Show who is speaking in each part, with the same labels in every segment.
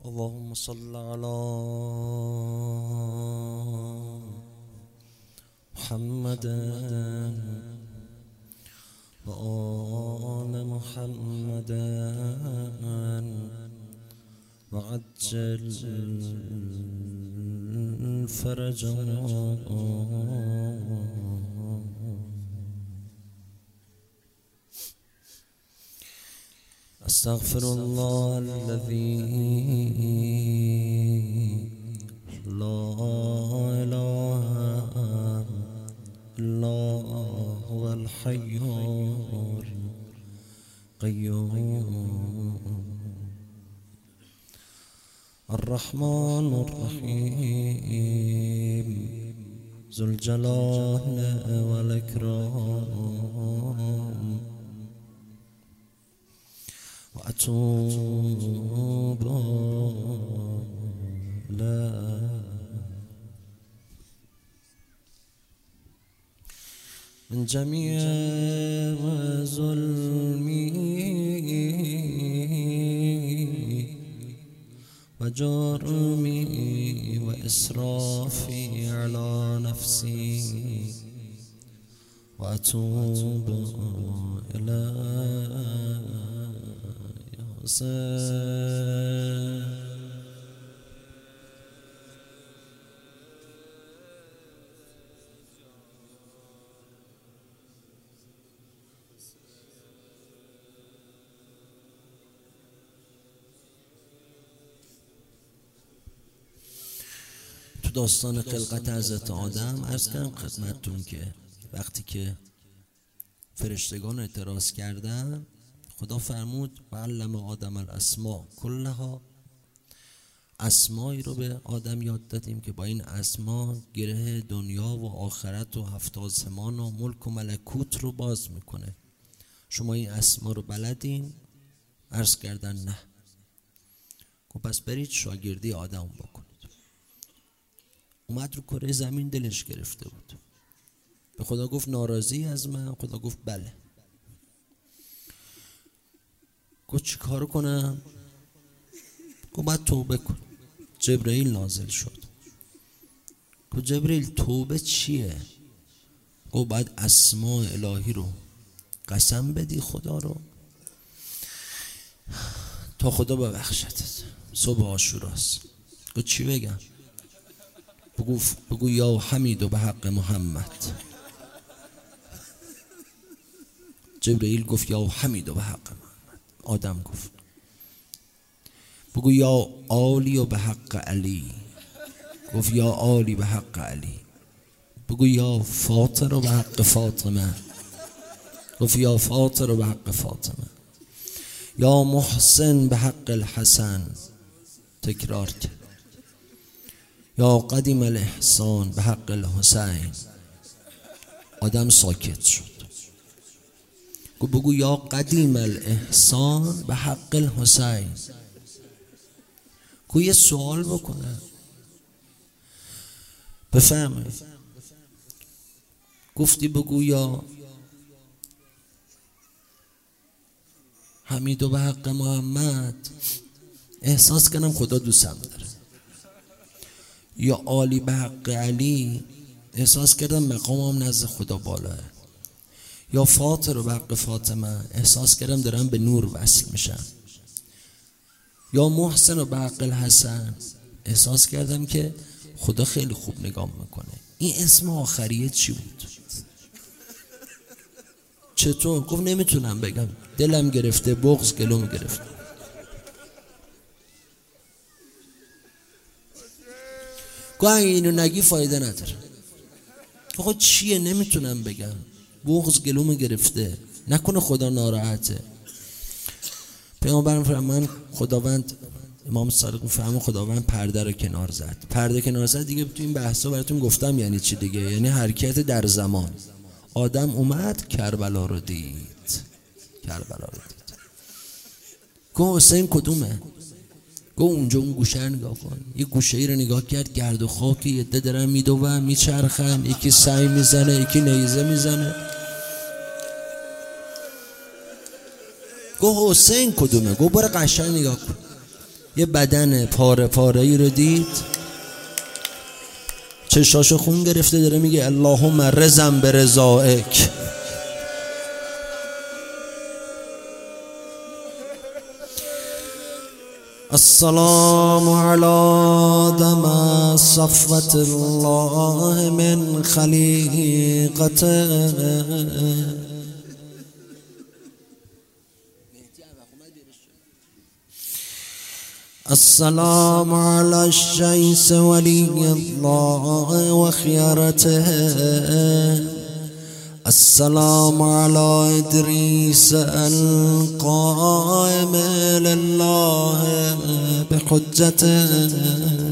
Speaker 1: اللهم صل على محمد وآل محمد وعجل فرجهم. استغفر الله الذي لا إله إلا هو الحي القيوم الرحمن الرحيم ذو الجلال والإكرام. وأتوب إليه من جميع ظلمي وجرمي وإسرافي على نفسي، وأتوب إليه يا حسين. تو داستان خلقت حضرت آدم عرض کردم خدمتتون که وقتی که فرشتگان اعتراض کردن، خدا فرمود و علم آدم الاسماء کلها، اسمایی رو به آدم یاد دادیم که با این اسما گره دنیا و آخرت و هفت آسمان و ملک و ملکوت رو باز میکنه. شما این اسما رو بلدین؟ عرض کردن نه. خب پس برید شاگردی آدم بکنید. اومد رو کره زمین، دلش گرفته بود، به خدا گفت ناراضی از من؟ خدا گفت بله. گفت چی کار کنم؟ گفت باید توبه کن. جبرئیل نازل شد. گفت جبرئیل توبه چیه؟ گفت باید اسماء الهی رو قسم بدی خدا رو تا خدا ببخشتت. صبح عاشوراست. گفت چی بگم؟ بگو یا حمید و به حق محمد. جبرئیل گفت یا حمید و به حق محمد. آدم گفت بگو یا عالی و به حق علی. گفت یا عالی به حق علی. بگو یا فاطر و به حق فاطمه. گفت یا فاطر و به حق فاطمه. یا محسن به حق الحسن. تکرار کرد. یا قدیم الاحسان به حق الحسین. آدم ساکت شد. بگو یا قدیم الاحسان به حق الحسین. یه سوال بکنه بفهمه. گفتی بگو یا حمید و به حق محمد، احساس کنم خدا دوستم داره. یا عالی به حق علی، احساس کردم مقامم نزد خدا بالاه. یا فاطر و به حق فاطمه، احساس کردم دارم به نور وصل میشم. یا محسن و به حق الحسن، احساس کردم که خدا خیلی خوب نگاه میکنه. این اسم آخریه چی بود؟ چطور؟ گفت نمیتونم بگم، دلم گرفته، بغض گلوم گرفته. گفت اینو نگی فایده نداره. خب چیه؟ نمیتونم بگم، بغض گلوم گرفته، نکنه خدا ناراحته. پیامبرم فرمان خداوند، امام صادق میفهمه خداوند پرده رو کنار زد. پرده کنار زد دیگه تو این بحثا براتون گفتم یعنی چی دیگه. یعنی حرکت در زمان. آدم اومد کربلا رو دید. کربلا رو دید. گفت حسین کدومه؟ گفت اونجا اون گوشه رو نگاه کن. یه گوشه ای رو نگاه کرد، گرد و خاکی، یه عده دارن میدوون میچرخن، یکی سعی میزنه، یکی نیزه میزنه. گفت حسین کدومه؟ گفت برو قشنگ نگاه کن. یه بدن پاره پاره ای رو دید، چشاشو خون گرفته، داره میگه اللهم رزم به رضائک. السلام علی دم صفوة الله من خلیقته. السلام على الشيس ولي الله وخيرته. السلام على إدريس القائم لله بحجته.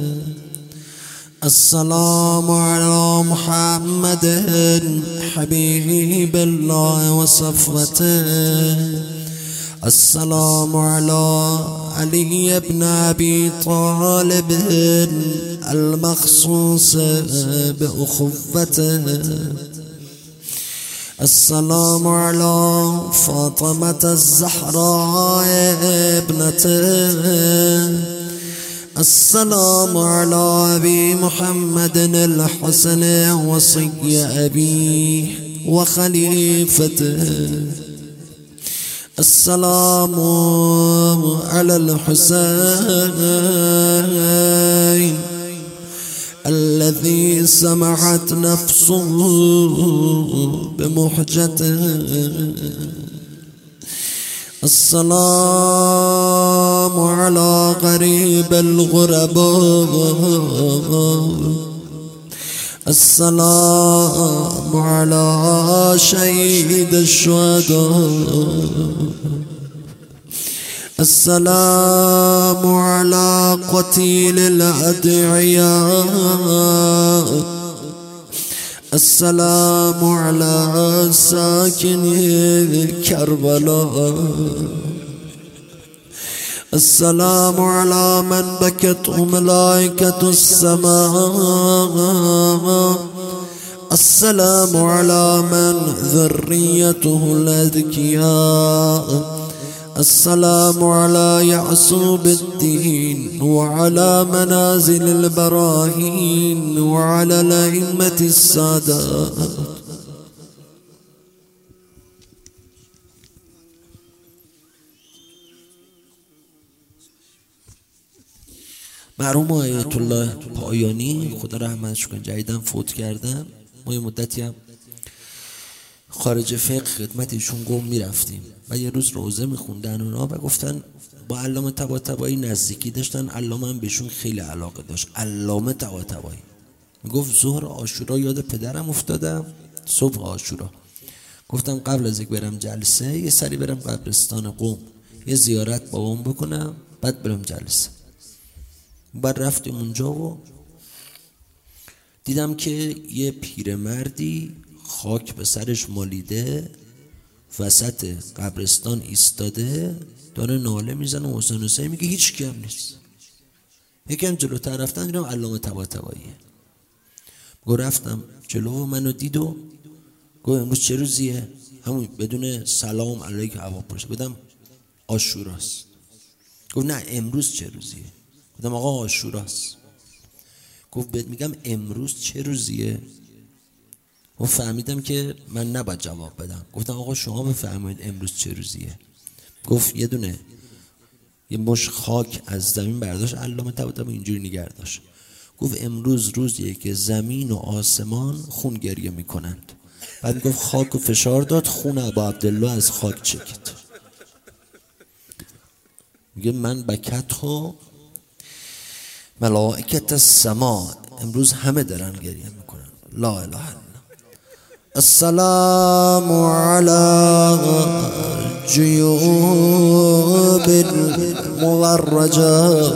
Speaker 1: السلام على محمد حبيب الله وصفوته. السلام على علي بن أبي طالب المخصوص بأخوته. السلام على فاطمة الزهراء ابنته. السلام على أبي محمد الحسن وصي أبيه وخليفته. السلام على الحسين الذي سمعت نفسه بمحجته. السلام على غريب الغرباء. السلام على شهيد الشهداء. السلام على قتيل الأدعياء. السلام على ساكن كربلاء. السلام على من بكته ملائكة السماء. السلام على من ذريته الأذكياء. السلام على يعصوب الدين وعلى منازل البراهين وعلى الأئمة السادات. مرحوم آیت الله پایانی خدا رحمتش کنه جدیداً فوت کردن. ما یه مدتی هم خارج فقه خدمت ایشون گم میرفتیم و یه روز روزه میخوندن اونا و گفتن با علامه طباطبایی نزدیکی داشتن. علامه هم بهشون خیلی علاقه داشت. علامه طباطبایی میگفت ظهر عاشورا یاد پدرم افتادم، صبح عاشورا گفتم قبل از اینکه برم جلسه یه سری برم قبرستان قم یه زیارت بابام بکنم بعد برم جلسه. بعد رفتیم اونجا و دیدم که یه پیرمردی خاک به سرش مالیده وسط قبرستان ایستاده داره ناله میزنه. حسین حسین میگه هیچ کی هم نیست. یکم جلوتر رفتن دیدم علامه طباطباییه. رفتم جلو و منو دید و گفت امروز چه روزیه؟ همون بدون سلام علیک هوا پرسید. گفتم عاشوراست. گفت نه امروز چه روزیه؟ گفتم آقا عاشوراست. گفت بهت میگم امروز چه روزیه؟ و فهمیدم که من نباید جواب بدم. گفتم آقا شما بفرمایید امروز چه روزیه؟ گفت یه مش خاک از زمین برداشت. علامه طباطبایی اینجوری نگه داشت. گفت امروز روزیه که زمین و آسمان خون گریه میکنند. بعد گفت خاک و فشار داد، خون ابا عبدالله از خاک چکید. میگه من بکته ملائکت السما، امروز همه دارن گریه میکنن. لا اله الا الله. السلام على جيوب المورجة.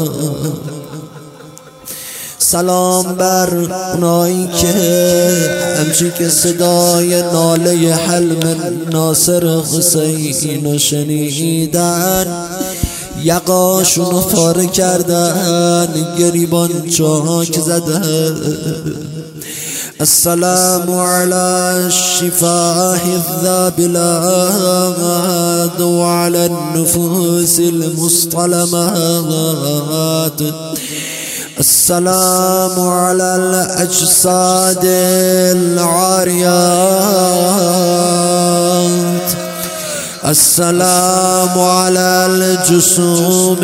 Speaker 1: سلام بر اونایی که همچی که صدای ناله حلم ناصر حسین شنیدن یقاشونو پاره کردن، گریبان چاک زدن. السلام على الشفاه الذابلات وعلى النفوس المصطلمات. السلام على الأجساد العاريات. السلام على الجسوم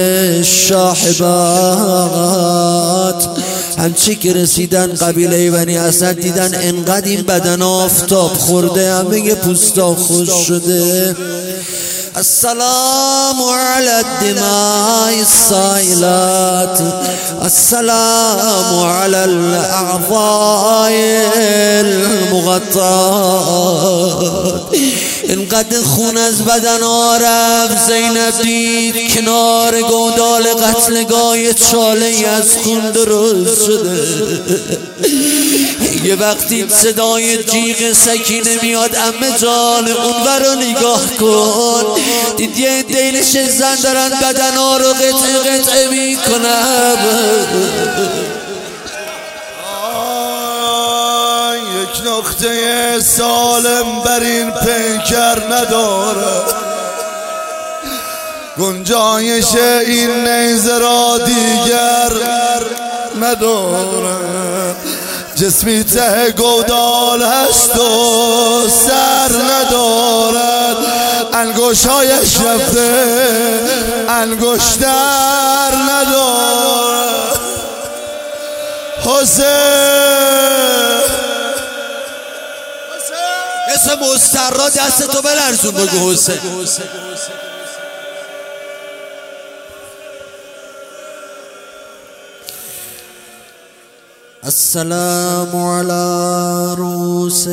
Speaker 1: الشاحبات. همچی که رسیدن قبیله بنی اسد دیدن انقدر این بدن آفتاب خورده همه پوستا خوش شده. السلام على الدماء السائلات. السلام على الأعضاء المغطات. اینقدر خون از بدن رفت زینب دید کنار گودال قتلگاه چاله از خون درست شده. یه وقتی صدای جیغ سکینه میاد عمه جان اونور رو نگاه کن. دید یه دیلش زن دارن بدن ها رو قطعه قطعه میکنن.
Speaker 2: یک نقطه سالم بر این پیکر نداره، گنجایش این نیزه را دیگر نداره. جسمی ته گودال هست و سر ندارد، انگشتایش رفته انگشتر ندارد. حسین
Speaker 1: اسم مسترا دستتو بلرزون بگو حسین. السلام على رؤوس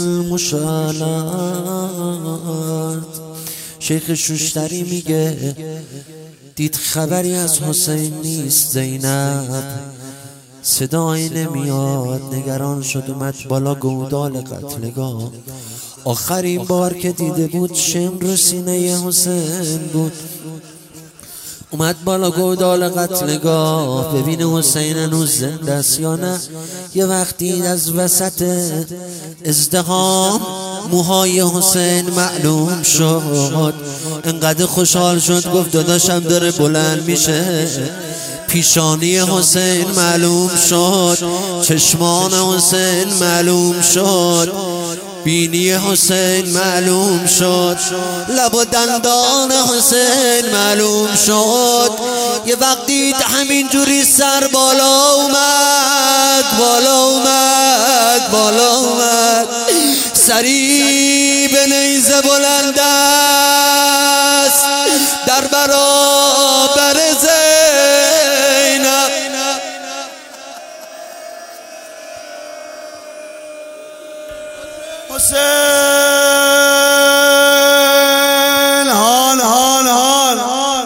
Speaker 1: المشانات. شیخ شوشتری میگه دید خبری از حسین نیست زینب، صدایی نمیاد، نگران شد اومد بالا گودال قتلگاه. آخرین بار که دیده بود شمر سینه حسین بود. اومد بالا گودال قتلگاه ببین حسین هنوز زنده است یا نه. یه وقتی از وسط ازدحام موهای حسین معلوم شد. انقدر خوشحال شد گفت داداشم داره بلند میشه. پیشانی حسین معلوم شد، چشمان حسین معلوم شد، بینی حسین معلوم شد، لب و دندان حسین معلوم شد. یه وقت دید همینجوری سر بالا اومد، بالا اومد، بالا اومد. سری به نیزه بلند است در برابر زینب.
Speaker 2: حسین هان هان هان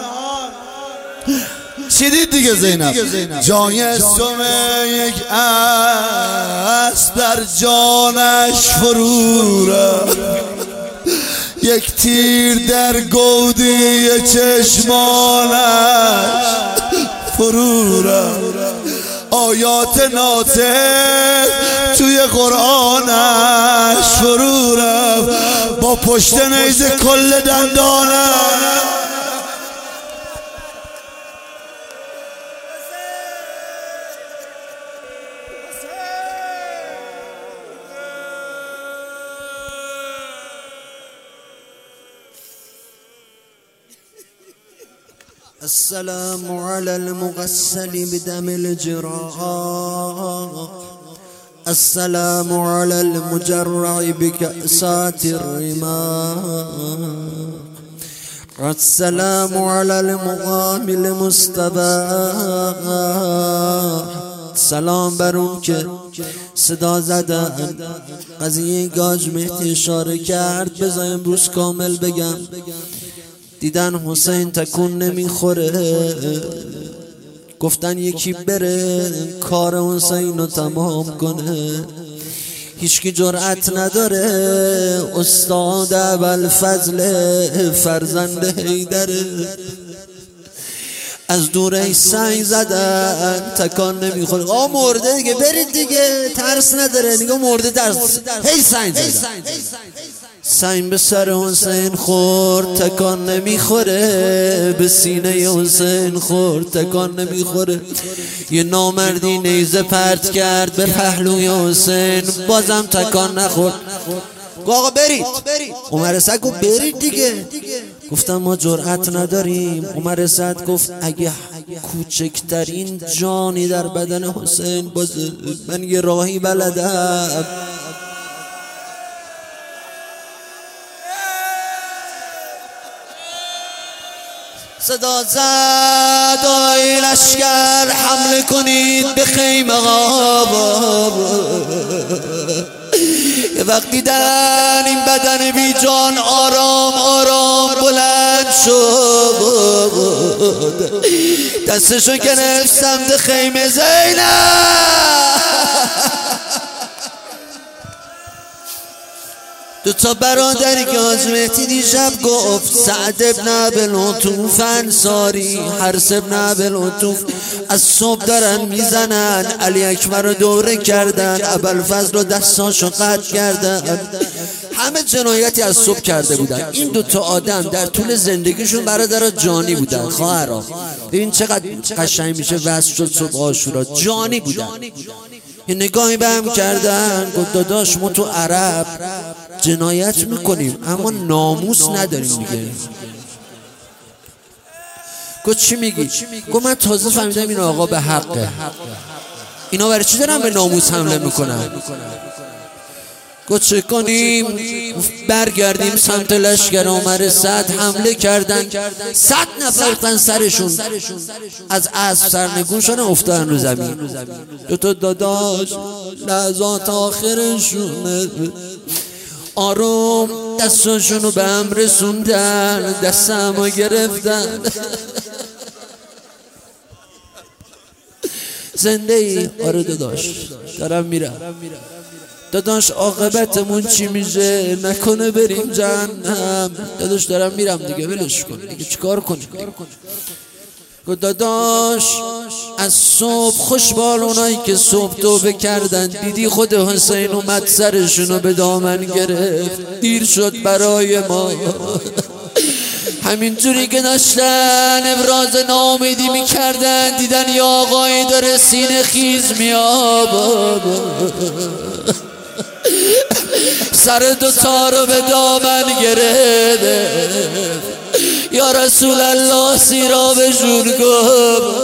Speaker 2: چی دید دیگه زینب؟ جای سم یک اسب در جانش فرو رفت، یک تیر در گودی چشمانش فرو رفت. آیات ناطق توی قرآنش فرو رفت، با پشت نیزه کل دندانش.
Speaker 1: السلام على المغسل بدم الجراح. السلام على المجرع بكأسات الرماح. السلام على المقام المستباح. سلام بر اون که صدا زدن قضیه گاج مهدی اشاره کرد. بذار امروز کامل بگم. دیدن حسین تکون نمیخوره، گفتن یکی بره کار حسین رو تمام کنه. هیچکی جرأت نداره. استاد ابوالفضل فرزند حیدره. از دوره سنگ زدن تکان نمیخوره. آقا مرده دیگه، برید دیگه، ترس نداره. نگاه مرده ترس، هی سنگ زدن. سنگ به سر حسین خورد تکان نمیخوره، به سینه حسین خورد تکان نمیخوره. یه نامردی نیزه پرت کرد به پهلوی حسین، بازم تکان نخورد. آقا برید. عمر سعد گفت برید دیگه. گفتم ما جرأت نداریم. عمر سعد گفت اگه کوچکترین جانی در بدن حسین بازه، من یه راهی بلدم. صدا زد آی لشکر حمله کنید به خیمه ها. یه وقت دیدن این بدن بی جان آرام آرام بلند شد، دستشو گرفت سمت خیمه زینب. دو تا برادری که حاج مهدی دیشب گفت، سعد ابن ابوالعطوف انصاری، حرس ابن ابوالعطوف، از صبح دارن میزنن. علی اکبر رو دوره کردن، ابوالفضل رو دستاشو قطع کردن. همه جنایتی از صبح کرده بودن. این دو تا آدم در طول زندگیشون برادر جانی بودن. خواهرها ببین چقدر قشنگ میشه وصف شد صبح عاشورا. جانی بودن. یه نگاهی به هم کردن، گفت داداش ما تو عرب جنایت میکنیم اما ناموس نداریم دیگه. گفت چی میگی؟ گفت من تازه فهمیدم این آقا به حقه. اینا برای چی دارن به ناموس حمله میکنن؟ گفت چه کنیم؟ برگردیم سمت لشکر عمر سعد. حمله کردن، 100 نفر سرشون از اسب سرنگون شدن، افتادن رو زمین. دو تا داداش لحظات آخرشون آروم دستاشون رو به هم رسوندن، دست همو گرفتن. زنده ای؟ آره داداش دارم میرم. داداش عاقبتمون چی میشه؟ نکنه بریم جهنم. داداش دارم میرم دیگه، ولش کن دیگه، چیکار کنیم؟ داداش از صبح خوشبال اونایی که صبح توبه کردن، دیدی خود حسین اومد سرشونو به دامن گرفت. دیر شد برای ما. همینجوری که داشتن ابراز ناامیدی میکردن، دیدن یا آقایی داره سینه خیز میاد، سر دوتا رو به دامن گرفت. یا رسول الله سیرابشون گفت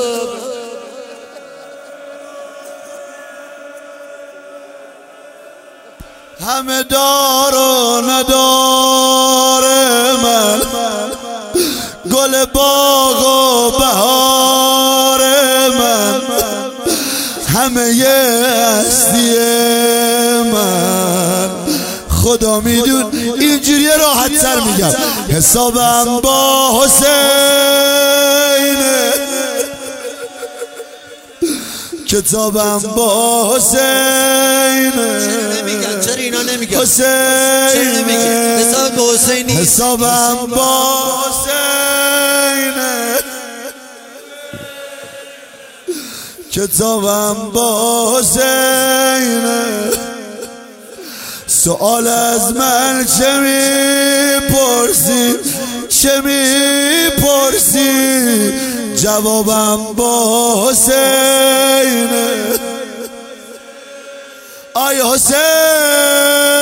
Speaker 2: همه دار و ندار من، گل باغ و بهار من، همه هستی من خدا میدون. اینجوری راحت سر میگم حسابم با حسینه، کتابم با حسینه.
Speaker 1: چرا اینا نمیگن؟
Speaker 2: حسینه
Speaker 1: حساب با حسین نیست.
Speaker 2: حسابم با حسینه، کتابم با حسینه. سوال از من چه میپرسی، چه میپرسی، جوابم با حسینه. آی حسین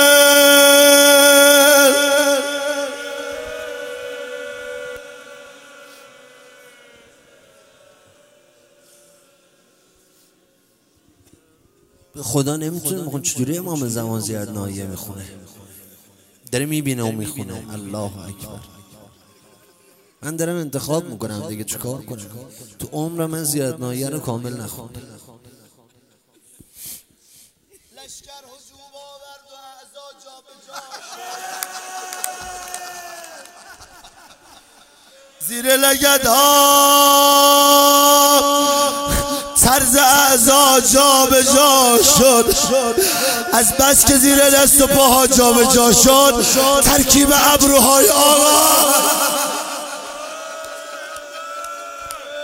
Speaker 1: خدا نمیتونه میخونه. چجوری امام زمان زیاد نایه میخونه؟ داره میبینه و میخونه. الله اکبر. من دارم انتخاب میکنم دیگه، چیکار کنم؟ تو عمر من زیاد نایه رو کامل نخوندم.
Speaker 2: لشکر هجوم آورد و اعضا جا به جا زیر لگدها، طرز اعضا جا به جا شد. از بس که زیر دست و پاها جا به جا شد، ترکیب ابروهای آقا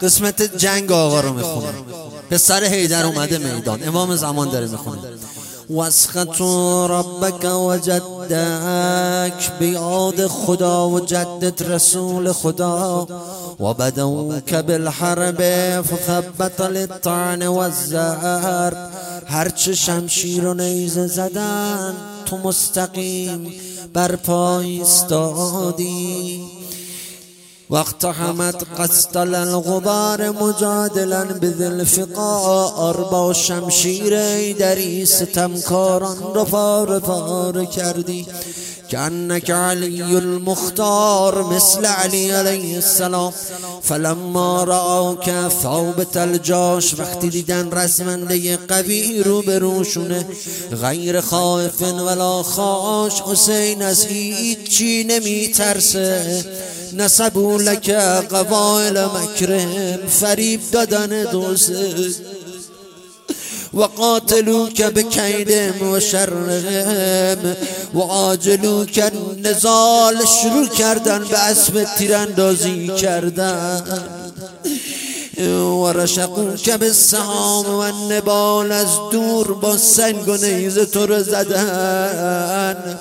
Speaker 1: قسمت جنگ آقا رو میخونه. پسر حیدر اومده میدان، امام زمان داره میخونه. واسخط ربک و جدک، بیاد خدا و جدت رسول خدا. و بدوک بالحرب فثبت للطعن و الزهر، هرچه شمشیر و نیزه زدن تو مستقیم بر پای ایستادی. وقت حمد قسطل الغبار مجادلا بذی الفقار، با شمشیر ایدری ستمکاران را پاره کردی. کأنک علی المختار مثل علی علیه السلام. فلما رآک ثابت الجاش، وقتی دیدن رزمنده قوی رو به روشونه، غیر خائف ولا خاش، حسین از هیچی نمی ترسه. نسبوا لک قوائل مکرهم، فریب دادن دوسته. و قاتلوک بکیدهم و شرهم، و آجلوک نزال، شروع کردن به اسب تیراندازی کردن. و رشقوک بالسهام و النبال، از دور با سنگ و نیزه تو رو زدن.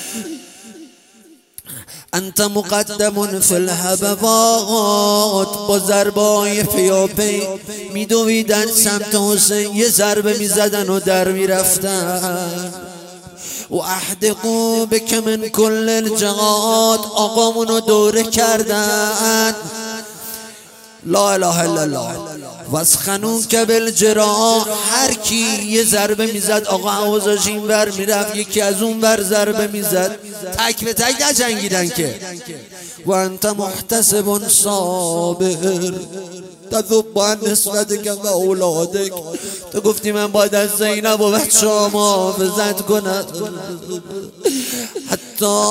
Speaker 1: انت مقدم فی الهبوات، با ضربای پیاپی میدویدن سمت حسین، یه ضربه میزدن و در میرفتن. و احدقوا بک من کل الجهات، آقامونو دوره کردن. لا اله الا الله. واسخنوک بالجراح، هر کی یه ضربه میزد آقا حوضش این بر میرفت، یکی از اون بر ضربه میزد، تک به تک نجنگیدن که. و انت محتسب صابر تذب عن نسبتک و اولادک، تو گفتی من باید از زینب و بچه ها محافظت کنم. حتی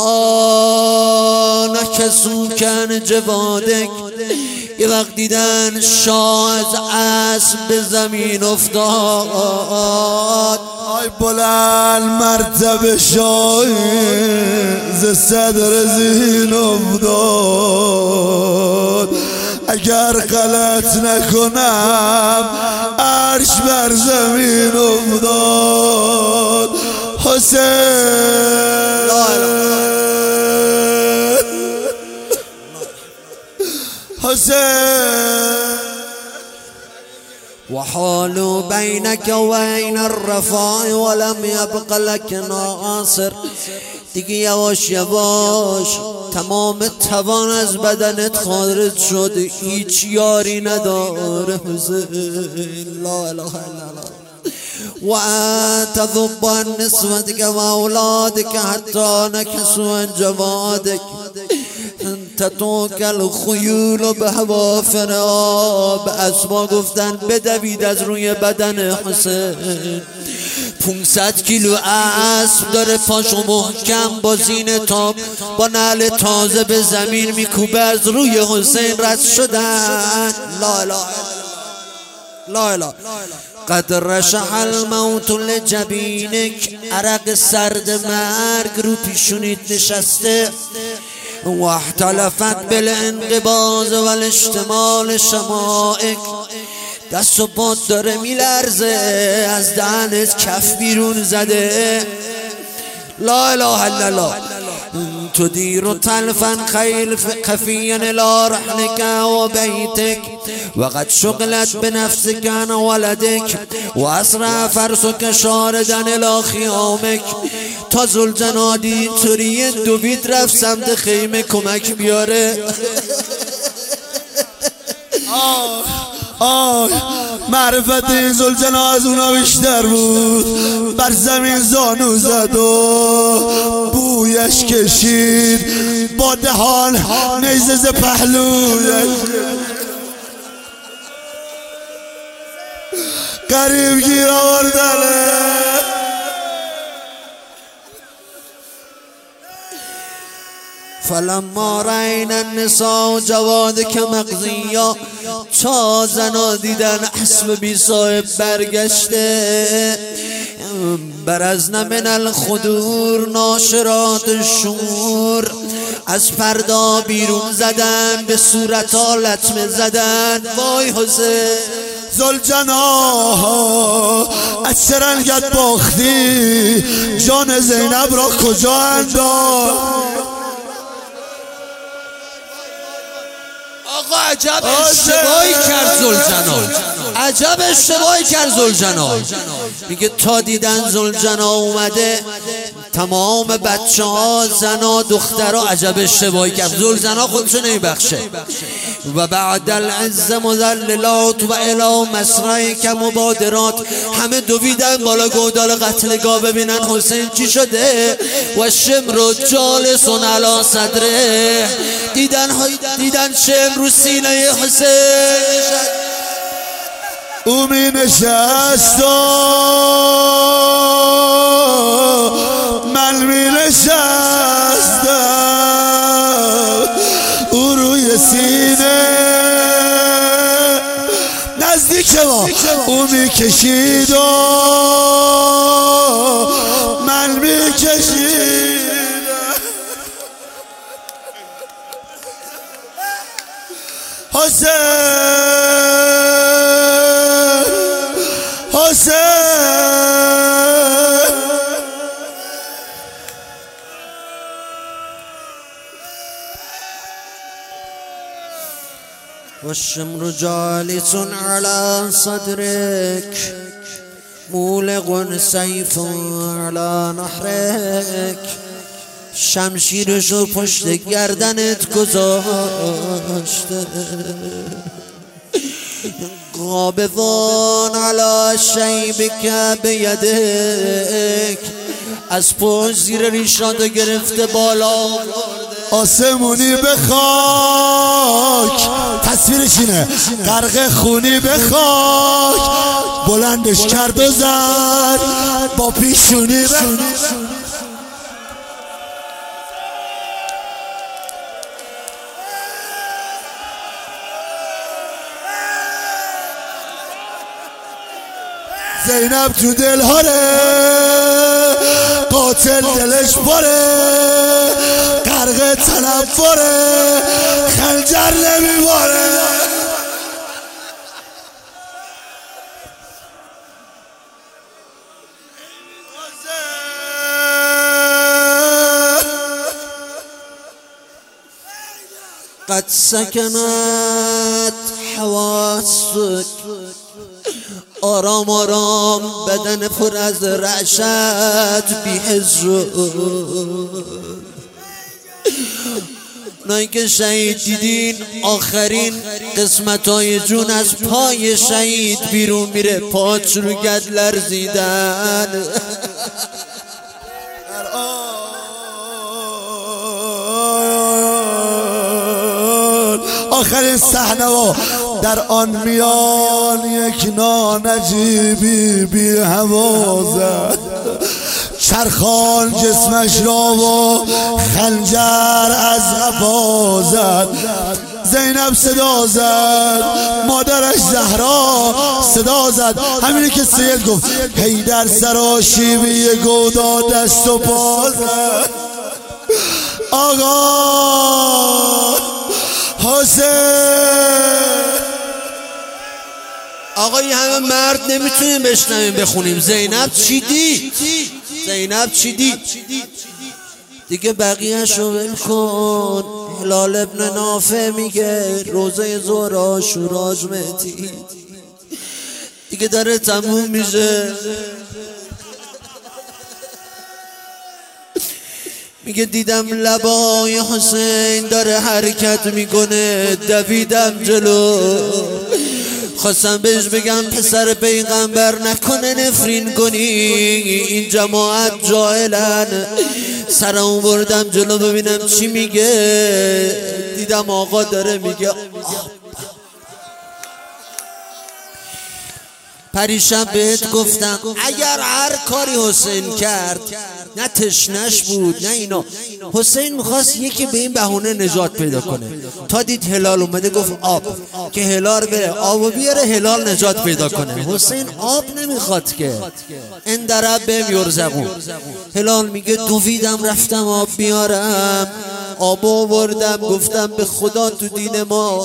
Speaker 1: نکسوک عن جوادک، یه وقت دیدن شاه از اسب به زمین افتاد.
Speaker 2: آی بلند مرتبه شاهی ز صدر زین افتاد. اگر غلط نکنم عرش بر زمین افتاد. حسین حسین.
Speaker 1: وحالوا بینک و بین الرفاع ولم یبق لک ناصر، دیگه یواش یواش تمام توان از بدنت خارج شد، هیچ یاری نداره حسین. لا اله الا الله. و تذب عن نسوتک و اولادک حتی نکسوا عن جوادک. تتوک الخیول به هوا فنا، به اسبا گفتن بدوید از روی بدن حسین. 500 کیلو اسب داره پاشو محکم با زین تاب، با نعل تازه به زمین میکوبه، از روی حسین رد شدن. لا اله لا اله. قد رشح الموت لجبینک، عرق سرد مرگ رو پیشونیت نشسته. و احتلفت بالانقباض و الاشتمال شمائک، دست و پات داره میلرزه، از دهنت کف بیرون زده. لا اله الا الله. تدیر تلفا خفیا الى رحلك و بیتک، وقد شغلت بنفسك عن ولدك، و اسرع فرسك شاردا الى خیامک. تا ذوالجنادی طوری دوید رفت سمت خیمه کمک بیاره.
Speaker 2: معرفت این ذوالجناح از اونا بیشتر بود. بر زمین زانو زد و بویش کشید، با دهان نیزه ز پهلویش. قریب گیر آوردنه.
Speaker 1: فلما رأینا النساء جوادک مغزیا، چا زنا دیدن اسب بی صاحب برگشته. برزن من الخدور ناشرات الشور، از فردا بیرون زدن، به صورتها لطمه زدن. وای حسین
Speaker 2: ذوالجناح از چه رنگت باختی، جان زینب را کجا انداخت؟
Speaker 1: آقا عجب اشتباهی کرد ذوالجناح، عجب اشتباهی کرد ذوالجناح. میگه تا دیدن ذوالجناح اومده تمام بچه ها زنا دخترها عجب اشتباهی کرد. ذوالجناح خودشو نمیبخشه. و بعد العز مذللات و الی مسرعک مبادرات. همه دویدن بالا گودال قتلگاه ببینن حسین چی شده. و شمر جالس علی صدره. دیدن شمر رو سینه حسین
Speaker 2: او می نشست و من می نشستم، او روی سینه نزدیک ما او می کشید و من می کشیدم. حسین
Speaker 1: والشمر جالس على صدرك مولق سیف على نحرك. شمشیرشو پشت گردنت گذاشته. غابضان على شیبک بیدک. از پشت زیر ریشاتو گرفته بالا
Speaker 2: آسمونی به خاک، تصویرش اینه، غرق خونی به خاک، بلندش کرد و زد با پیشونی به زینب تو دل هاره، قاتل دلش پره، غرق تنفره، خنجر نمیباره.
Speaker 1: قد سکنت حواسک. آرام آرام بدن پر از رعشت بی‌حس اونایی که شهید دیدین آخرین قسمتای جون از پای شهید بیرون میره، پات شروع کرد لرزیدن.
Speaker 2: آخرین صحنه و در آن میان یک نانجیبی بی حوازت چرخان جسمش را و خنجر از قفا زد. زینب صدا زد، مادرش زهرا صدا زد، همینی که سید گفت حیدر سراشیبی گودا دست و پا زد. آقا حسین،
Speaker 1: آقا این همه مرد نمیتونیم بشنویم بخونیم. زینب چی دید؟ زینب چی دید؟ دیگه بقیه‌شو ول کن. هلال ابن نافع میگه روزه ظهر عاشورا مهدی دیگه داره تموم میشه. میگه دیدم لبای حسین داره حرکت میکنه، دویدم جلو، خواستم بهش بگم پسر پیغمبر نکنه نفرین کنی، این جماعت جاهلن. سرمو بردم جلو ببینم چی میگه. دیدم آقا داره میگه پریشب بهت گفتم اگر هر کاری حسین کرد نه تشنش بود نه اینا، حسین میخواست یکی به این بهونه نجات پیدا کنه. تا دید هلال اومده گفت آب، که هلال بره آب بیاره هلال نجات پیدا کنه. حسین آب نمیخواد که این درب بهم یرزقون. هلال میگه دویدم رفتم آب بیارم، آب آوردم گفتم به خدا تو دین ما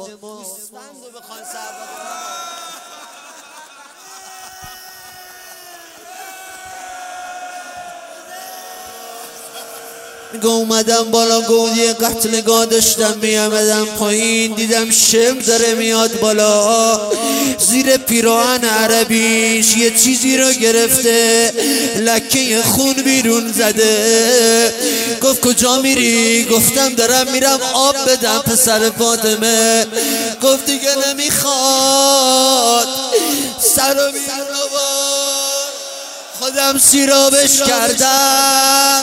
Speaker 1: میگه اومدم بالا گودی قتلگاه داشتم میامدم پایین دیدم شم داره میاد بالا زیر پیراهن عربیش یه چیزی رو گرفته لکه خون بیرون زده گفت کجا میری؟ گفتم دارم میرم آب بدم پسر فاطمه گفت دیگه نمیخواد سر و بیرون خودم سیرابش کردم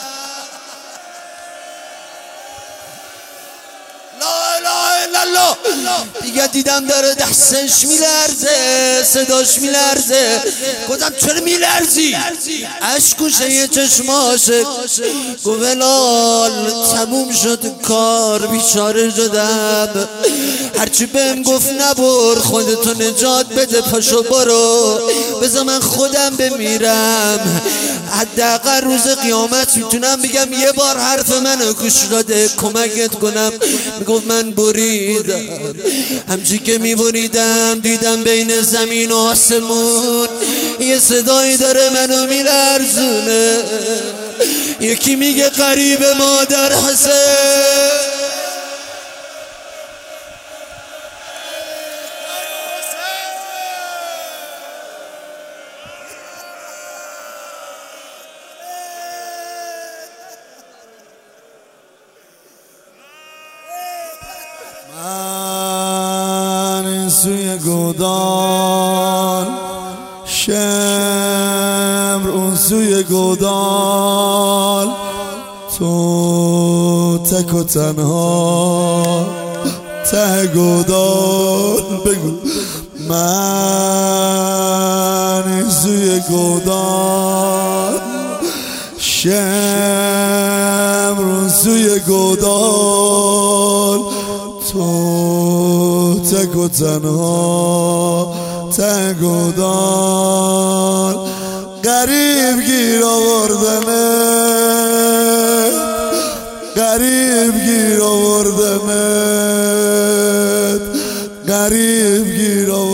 Speaker 1: دیگه دیدم داره دستش میلرزه صداش میلرزه گفتم چرا میلرزی؟ اشکوشه یه چشماشه گفت ولال تموم شد کار بیچاره شدم هرچی بهم گفت نبر خودتو نجات بده پاشو برو بذار من خودم بمیرم حداقل روز قیامت میتونم بگم یه بار حرف منو گوش داده کمکت کنم میگفت من بریدم همچی که میبریدم دیدم بین زمین و آسمون یه صدایی داره منو میلرزونه یکی میگه قریب مادر حسین
Speaker 2: سوی گودال شمر اون سوی گودال تو تک و تنها ته گودال بگو من سوی گودال شمر اون سوی گودال تو تک و تنها ته گودال غریب گیر آوردمت غریب گیر آوردمت غریب گیر آوردمت